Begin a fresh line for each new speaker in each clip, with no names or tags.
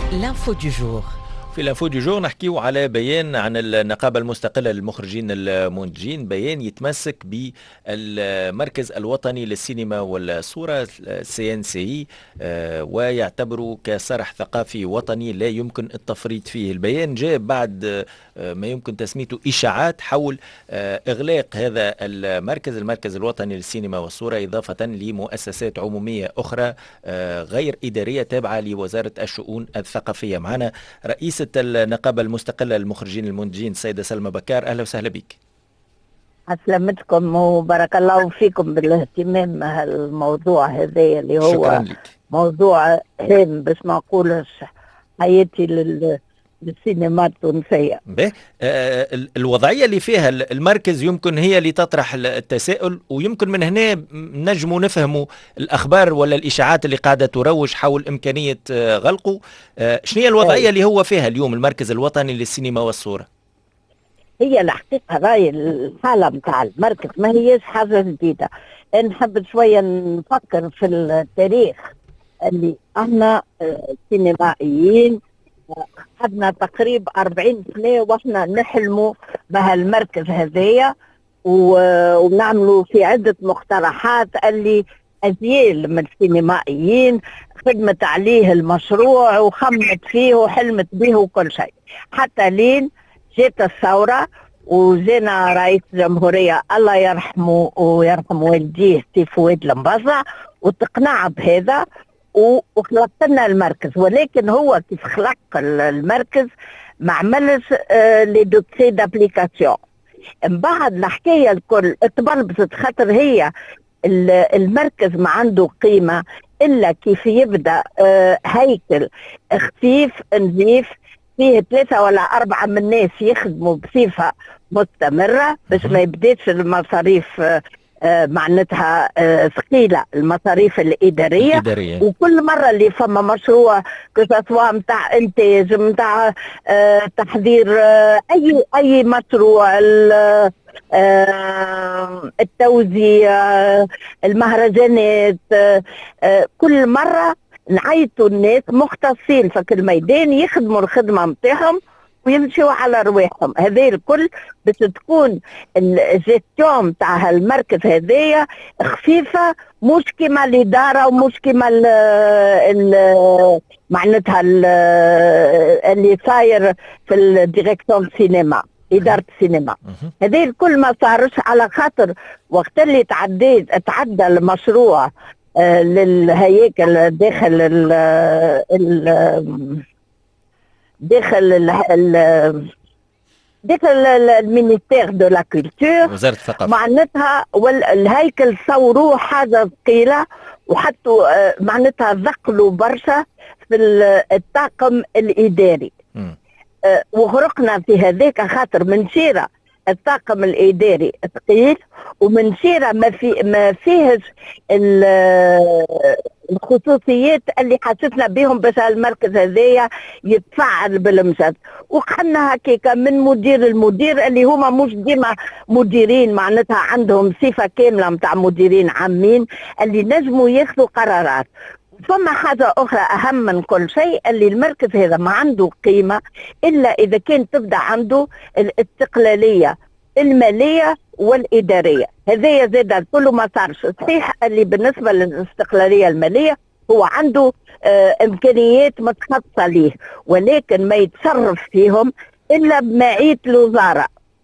L'info du jour.
في الانفو دي جور نحكيو على بيان عن النقابة المستقلة للمخرجين المنتجين، بيان يتمسك بالمركز الوطني للسينما والصورة CNCI، ويعتبره كصرح ثقافي وطني لا يمكن التفريط فيه. البيان جاء بعد ما يمكن تسميته إشاعات حول إغلاق هذا المركز الوطني للسينما والصورة، إضافة لمؤسسات عمومية أخرى غير إدارية تابعة لوزارة الشؤون الثقافية. معنا رئيسة النقابة المستقلة للمخرجين المنتجين السيدة سلمى بكار، أهلا وسهلا بك.
أسلمتكم وبارك الله فيكم بالاهتمام بهالموضوع هذا اللي هو
شكرا لك.
موضوع هام باش ما نقولش حياتي للسينما التونسية.
الوضعية اللي فيها المركز يمكن هي اللي تطرح التساؤل، ويمكن من هنا نجموا نفهموا الأخبار ولا الإشاعات اللي قاعدة تروج حول إمكانية غلقه. شنو هي الوضعية اللي هو فيها اليوم المركز الوطني للسينما والصورة؟
هي الحقيقة راي الحالة متاع المركز ما هيش حاجة جديدة. نحب شوية نفكر في التاريخ اللي احنا سينمائيين خدنا تقريبا 40 سنة واحنا نحلموا بهالمركز هذايا ونعملوا في عدة مقترحات اللي أزيال من السينمائيين خدمت عليه المشروع وخمت فيه وحلمت به وكل شيء، حتى لين جات الثورة وجينا رئيس الجمهورية الله يرحمه ويرحم والديه سي فؤاد المبزع وتقنع بهذا وخلقت لنا المركز. ولكن هو كيف خلق المركز ما عملش لي دوسي دابليكاسيون. من بعد الحكايه الكل تبلبست خاطر هي المركز ما عنده قيمه الا كيف يبدا هيكل خفيف نظيف فيه 3 ولا 4 من الناس يخدموا بصفه مستمره باش ما يبداش المصاريف معناتها ثقيله، المصاريف الاداريه. وكل مره اللي فما مشروع كسوا نتاع انتاج نتاع تحضير اي مشروع التوزيع المهرجانات، كل مره نعيطوا الناس مختصين في كل ميدان يخدموا الخدمه نتاعهم ويمشيوا على رواحهم. هذه الكل باش تكون الجيستيون تاع هالمركز هذايا خفيفه، مش كيما الاداره ومش كيما معناتها اللي صاير في الديريكسيون سينما اداره السينما. هذه الكل ما صارش على خاطر وقت اللي تعدى المشروع للهياكل داخل المينيستير دو لا كولتور،
وزارة الثقافة،
معناتها والهيكل صوروه حاجة ثقيلة وحطوا معناتها ثقلوا برشا في الطاقم الإداري. وغرقنا في هذاك خاطر من شيرة الطاقم الإداري ثقيل ومن شيرة ما فيهش الخصوصيات اللي حسيتنا بهم باش المركز هذايا يتفعل بالمجد. وخلنا هكاكا من مدير المدير اللي هما مش ديما مديرين معناتها عندهم صفة كاملة متاع مديرين عامين اللي نجموا ياخذوا قرارات. ثم حاجة أخرى أهم من كل شيء اللي المركز هذا ما عنده قيمة إلا إذا كان تبدأ عنده الاستقلالية المالية والإدارية. هذا زاد كله ما صارش صحيح. اللي بالنسبة للاستقلالية المالية هو عنده إمكانيات متخصصة ليه، ولكن ما يتصرف فيهم إلا بمعية الوزارة.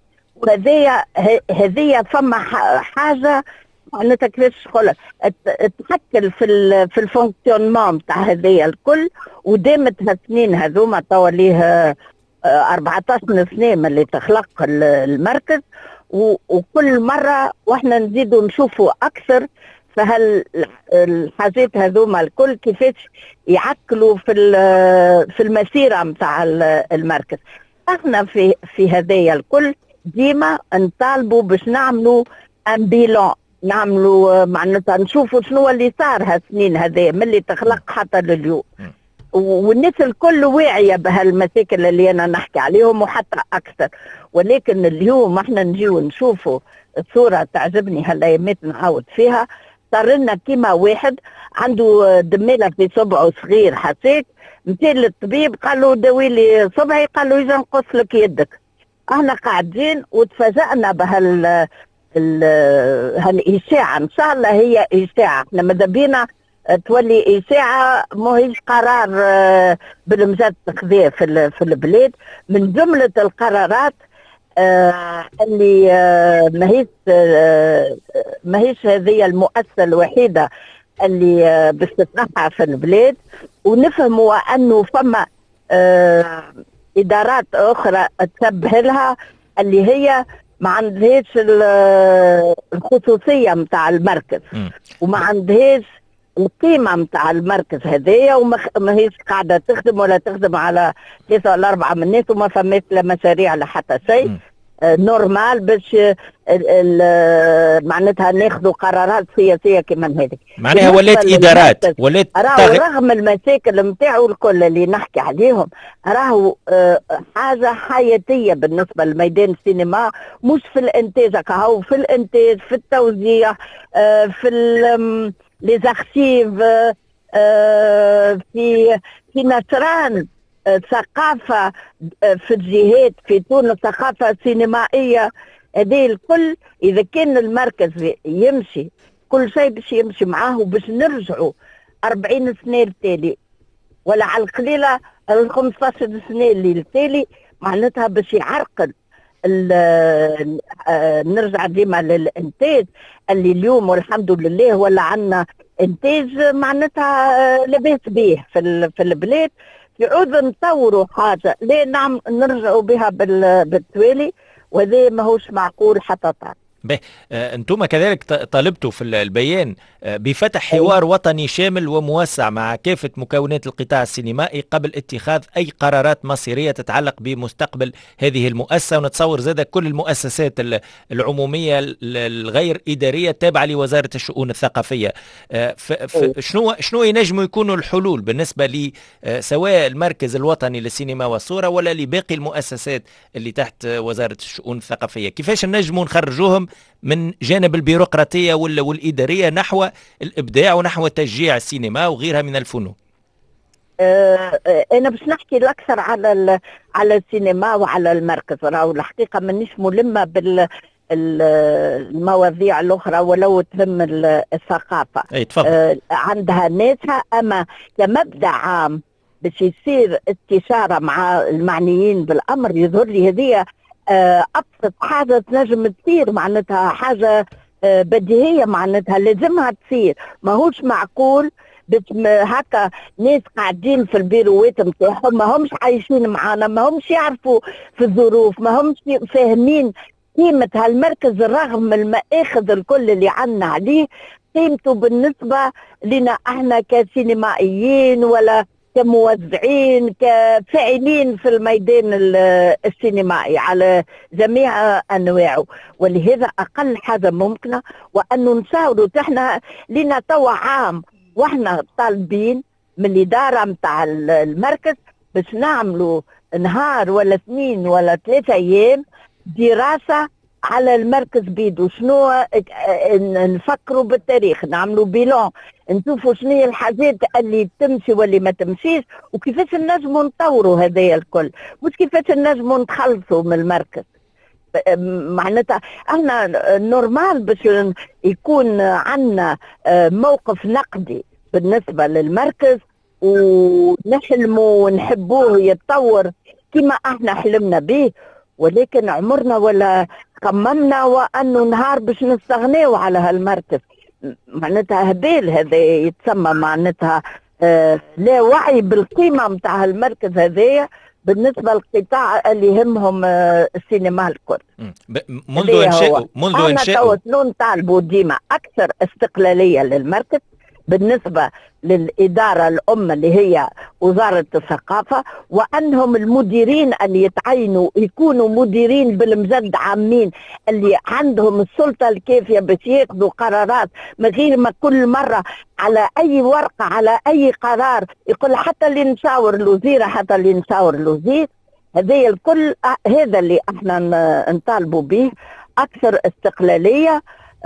وهذه فما حاجة معناتها كيفاش نقول تحكل في الفونكسيونمون تاع هذايا الكل. ودامت هالسنين هذوما توا ليه 14 سنه من اللي تخلق المركز، وكل مره واحنا نزيدوا نشوفوا اكثر فهالحاجات هذوما الكل كيفاش يعكلوا في المسيره نتاع المركز. احنا في هذايا الكل ديما نطالبوا باش نعملوا ان بيلون، نعملوا معناتها نشوفوا شنو اللي صار هالسنين هذه من اللي تخلق حتى لليوم. والناس الكل واعيه بهالمشاكل اللي انا نحكي عليهم وحتى اكثر. ولكن اليوم احنا نجيو نشوفوا الصوره تعجبني هالايامات نعاود فيها صار لنا كيما واحد عنده دميله في صبعه صغير حسيت، مشى للطبيب قال له داوي لي صبعي، قال له اذا نقص لك يدك. احنا قاعدين وتفاجأنا هالإشاعة. إن شاء الله هي إشاعة، احنا ماذا بينا تولي إشاعة ماهيش قرار بالمجد تخذيه في البلاد. من جملة القرارات اللي ماهيش هذه المؤسسة الوحيدة اللي باش تتنحى في البلاد، ونفهموا أنه فما إدارات أخرى تشبه لها اللي هي ما عندهاش الخصوصية متاع المركز وما عندهاش القيمة متاع المركز هذايا، وما هيش قاعدة تخدم ولا تخدم على 3 ولا 4 من الناس، وما فماش لا مشاريع لا حتى شيء نورمال باش معناتها ناخذوا قرارات سياسيه كما هذيك.
معناها ولات ادارات، ولات
رغم المشاكل نتاعو الكل اللي نحكي عليهم، راهو حاجه حياتيه بالنسبه لميدان السينما، مش في الانتاج كهو، في الانتاج، في التوزيع، في لي زارشيف، في نشران ثقافة في الجهات في تونس، ثقافة سينمائية. هذه الكل إذا كان المركز يمشي كل شيء باش يمشي معاه، وباش نرجعوا 40 سنة التالي ولا على القليلة 15 سنة اللي التالي، معناتها باش يعرقل نرجع ديما للإنتاج اللي اليوم والحمد لله ولا عنا إنتاج معناتها لباس به في البلاد. يعود نطوروا حاجة ليه نرجعوا بها بالتوالي، وهذا ماهوش معقول حتى طال.
انتم كذلك طالبتوا في البيان بفتح حوار وطني شامل وموسع مع كافة مكونات القطاع السينمائي قبل اتخاذ أي قرارات مصيرية تتعلق بمستقبل هذه المؤسسة، ونتصور زاد كل المؤسسات العمومية الغير إدارية التابعة لوزارة الشؤون الثقافية. شنو ينجموا يكونوا الحلول بالنسبة لي سواء المركز الوطني للسينما والصورة ولا لباقي المؤسسات اللي تحت وزارة الشؤون الثقافية؟ كيفاش نجموا نخرجوهم من جانب البيروقراطية والإدارية نحو الإبداع ونحو تشجيع السينما وغيرها من الفنون؟
أنا باش نحكي الأكثر على السينما وعلى المركز. راهو الحقيقة مانيش ملمة بالمواضيع الأخرى ولو تهم الثقافة.
أي تفضل.
عندها ناسها، أما كمبدأ عام باش يصير استشارة مع المعنيين بالأمر. يظهر لي هذه أبسط حاجة تنجم تصير، معناتها حاجة بديهية، معناتها لازمها تصير. ماهوش معقول هكا ناس قاعدين في البيروات متاعهم ما همش عايشين معانا، ما همش يعرفوا في الظروف، ما همش فاهمين قيمة هالمركز رغم المآخذ الكل اللي عنا عليه، قيمته بالنسبة لنا احنا كسينمائيين ولا كموزعين كفاعلين في الميدان السينمائي على جميع أنواعه. ولهذا أقل حاجة ممكنة وأنه نساوروا. احنا لنا توا عام واحنا طالبين من الإدارة متاع المركز باش نعملوا نهار ولا 2 ولا 3 أيام دراسة على المركز بيدو. شنو نفكروا بالتاريخ، نعملوا بيلون، نشوفوا شنو هي الحاجات اللي تمشي واللي ما تمشيش، وكيفاش نجموا نطوروا هذايا الكل، مش كيفاش نجموا نتخلصوا من المركز. معناتها احنا نورمال باش يكون عندنا موقف نقدي بالنسبة للمركز ونحلموا ونحبوه يتطور كما احنا حلمنا به، ولكن عمرنا ولا خممنا وأنه نهار باش نستغنيو على هالمركز. معناتها هبال هذا يتسمى، معناتها لا وعي بالقيمة متاع هالمركز هذايا بالنسبة للقطاع اللي يهمهم السينما الكل.
منذ إنشاء
أنا نطالبوا ديما أكثر استقلالية للمركز بالنسبة للإدارة الأم اللي هي وزارة الثقافة، وأنهم المديرين اللي يتعينوا يكونوا مديرين بالمجد عامين اللي عندهم السلطة الكافية باش ياخذوا قرارات، من غير ما كل مرة على أي ورقة على أي قرار يقول حتى اللي نشاور الوزيرة حتى اللي نشاور الوزير. هذا الكل هذا اللي احنا نطالبوا به، أكثر استقلالية.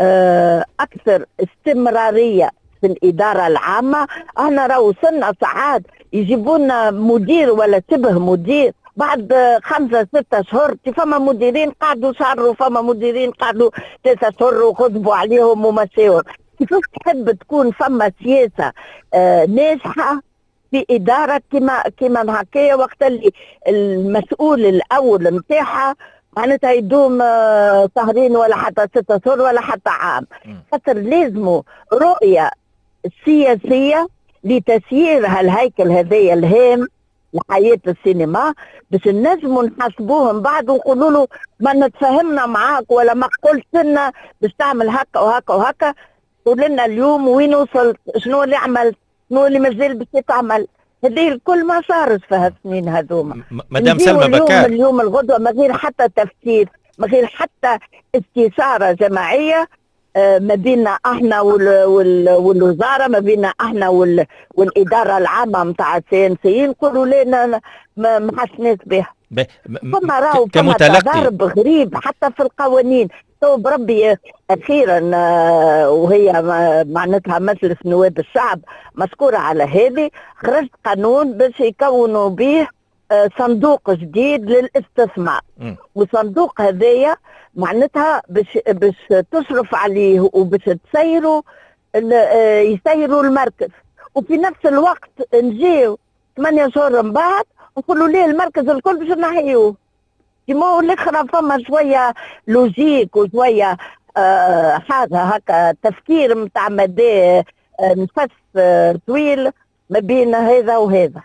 اكثر استمراريه في الاداره العامه. احنا راهو وصلنا ساعات يجيبونا مدير ولا شبه مدير بعد 5-6 شهور. فما مديرين قعدوا شهر، فما مديرين قعدوا 3 شهور وغضبوا عليهم ومشاو. كيفاش تحب تكون فما سياسه ناجحه في اداره كيما هكايا وقت اللي المسؤول الاول نتاعها معناتها يدوم شهرين ولا حتى 6 شهور ولا حتى عام؟ خاطر لازموا رؤيه سياسيه لتسيير هالهيكل هذايا الهام لحياه السينما، باش نجموا نحاسبوهم بعد ونقولوا له ما نتفاهمنا معاك ولا ما قلت لنا باش تعمل هكا وهكا وهكا. قول لنا اليوم وين وصلت، شنو اللي عملت، شنو اللي مازال باش يتعمل. هذه الكل ما صارت في هالسنين هذوما.
مدام سلمى بكار،
اليوم الغدوه من غير حتى تفكير، من غير حتى استشاره جماعيه ما بيننا احنا والوزاره، ما بيننا احنا والاداره العامه نتاع السياسيين، نقولوا لنا ما حسناش بها. فما راهو فما تضارب غريب حتى في القوانين. تو بربي اخيرا وهي معناتها مجلس نواب الشعب مشكوره على هذه، خرجت قانون باش يكونوا به صندوق جديد للاستثمار. وصندوق هذايا معناتها باش تصرف عليه وباش يسيروا المركز، وفي نفس الوقت نجيو 8 شهور من بعد نقولوا ليه المركز الكل باش نحيوه. كيما الاخرى فما شويه لوجيك وشويه حاجه هكا تفكير نتاع مدى نفس طويل ما بين هذا وهذا.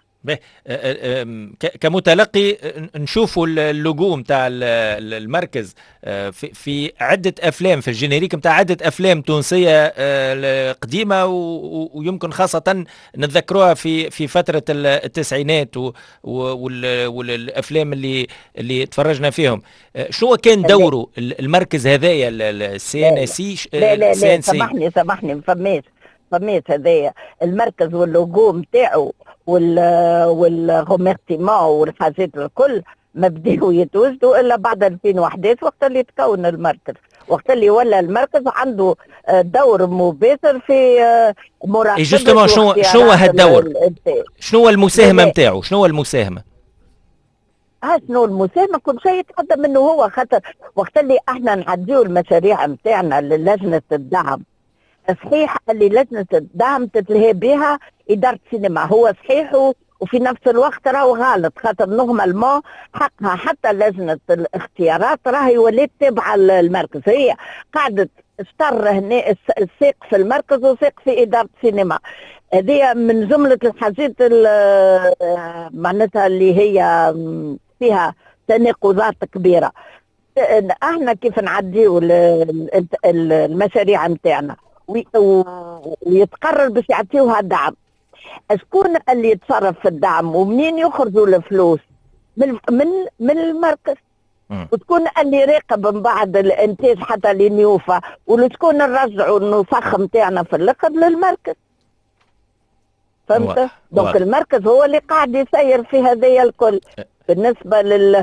كمتلقي نشوفوا اللوجو نتاع المركز في عدة أفلام، في الجينيريك نتاع عدة أفلام تونسية قديمة، ويمكن خاصة نتذكروها في فترة التسعينات والأفلام اللي تفرجنا فيهم. شنو كان دوره المركز هذايا السي ان سي؟
لا سامحني فماش هذايا المركز واللوجو نتاعو والغوميرتيمون والحاجات الكل ما بداو يتوجدوا الا بعد 2011 وقت اللي تكون المركز، وقت اللي ولا المركز عنده دور مباشر في مراقبه.
جوستومون شنو هالدور؟ شنو المساهمه نتاعو؟ شنو المساهمه؟
شنو المساهمه؟ كل شيء يتقدم منه هو، خاطر وقت اللي احنا نعديو المشاريع نتاعنا للجنه الدعم، صحيح اللي لجنه الدعم تتلهي بها اداره السينما، هو صحيح وفي نفس الوقت راهو غلط، خاطر نورمالمون حقها حتى لجنه الاختيارات راهي ولات تابعه للمركز، هي قاعده اشتر هنا الساق في المركز وساق في اداره السينما. هذه من جمله الحاجات معناتها اللي هي فيها تناقضات كبيره. احنا كيف نعديو المشاريع نتاعنا ويتقرر باش يعطيوها دعم، شكون اللي يتصرف في الدعم ومنين يخرجوا الفلوس؟ من المركز. وتكون اللي يراقب من بعد الانتاج حتى لنيوفا، وشكون نرجعوا النسخ نتاعنا في الاخر للمركز. فهمت؟ دونك المركز هو اللي قاعد يسير في هذايا الكل. بالنسبه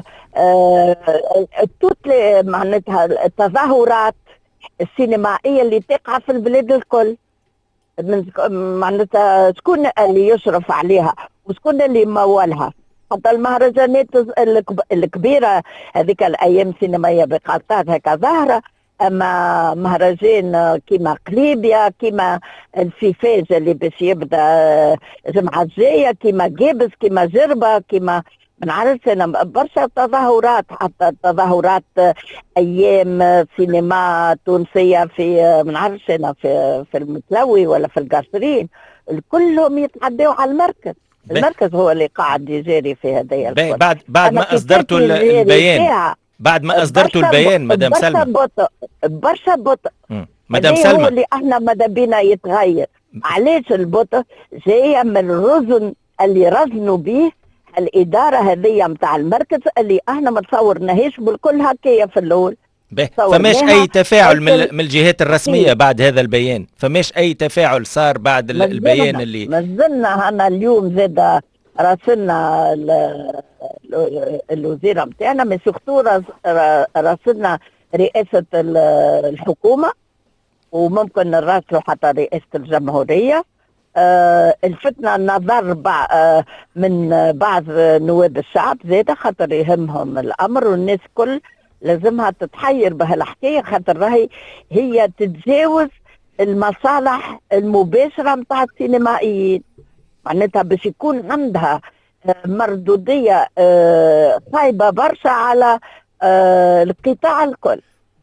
معناتها التظاهرات السينمائيه اللي تقع في البلاد الكل، معناتها شكون اللي يشرف عليها وشكون اللي يمولها؟ حتى المهرجانات الكبيره هذيك الايام السينمائيه بقطات هكا ظاهره، اما مهرجان كيما قليبيا، كيما الفيفاج اللي باش يبدا الجمعه الجايه، كيما جابس، كيما جربه، كيما ما نعرفش انا برشا تظاهرات، حتى تظاهرات ايام سينما تونسيه في ما نعرفش انا في المتلوي ولا في القصرين، كلهم يتعدوا على المركز. المركز هو اللي قاعد يجاري في هذايا الكل.
بعد ما اصدرتوا البيان، بعد ما اصدرتوا البيان مدام سلمى،
برشا بطء
مدام سلمى،
هو اللي احنا ماذا بينا يتغير. علاش البطء؟ جايه من الرزن اللي رزنوا به الاداره هذه نتاع المركز، اللي احنا ما تصورناهاش بالكل هكايا في الاول.
فماش اي تفاعل من الجهات الرسميه بعد هذا البيان؟ فماش اي تفاعل صار بعد البيان اللي
مازلنا انا اليوم زاد راسلنا الوزيره نتاعنا، من سورتو راسلنا رئاسه الحكومه وممكن نراسلوا حتى رئاسة الجمهورية. الفتنا نظر من بعض نواب الشعب زيادة، خاطر يهمهم الأمر، والناس كل لازمها تتحير بهالحكاية، خاطر هي تتجاوز المصالح المباشرة متاع السينمائيين. معناتها باش يكون عندها مردودية خايبة برشا على القطاع الكل.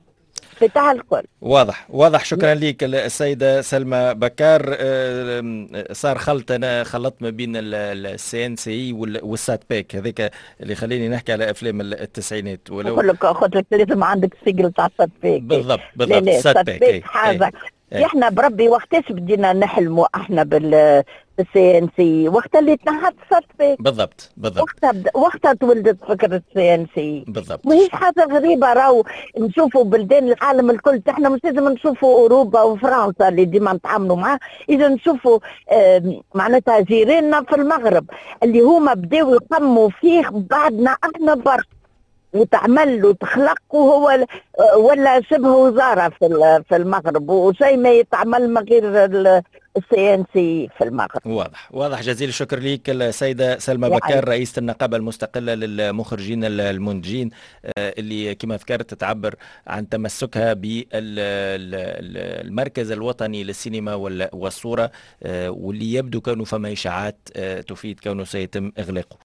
واضح. شكرا لك السيدة سلمى بكار. صار انا خلطت ما بين السي ان سي والسات باك، هذاك اللي خليني نحكي على افلام التسعينات.
ولو قلت لك لازم عندك سجل تاع السات باك.
بالضبط
السات باك حاجة. احنا بربي وقتاش بدينا نحلموا احنا بالسي ان سي؟ وقت اللي تنحت السات باك.
بالضبط.
وقتها تولدت فكرة السي ان سي.
بالضبط.
ماهيش حاجة غريبة، راهو نشوفوا بلدان العالم الكل. احنا مش لازم نشوفوا اوروبا وفرنسا اللي ديما نتعاملوا معاه، اذا نشوفوا معناتها جيراننا في المغرب اللي هما بداوا يخموا فيه بعدنا احنا برشا، وتعمل وتخلق، وهو ولا شبه وزاره في المغرب، وشيء ما يتعمل من غير السي ان سي في المغرب.
واضح. جزيل الشكر ليك السيده سلمى بكار، رئيسه النقابه المستقله للمخرجين المنتجين، اللي كما ذكرت تعبر عن تمسكها بالمركز الوطني للسينما والصوره، واللي يبدو كونه فما اشاعات تفيد كونه سيتم اغلاقه.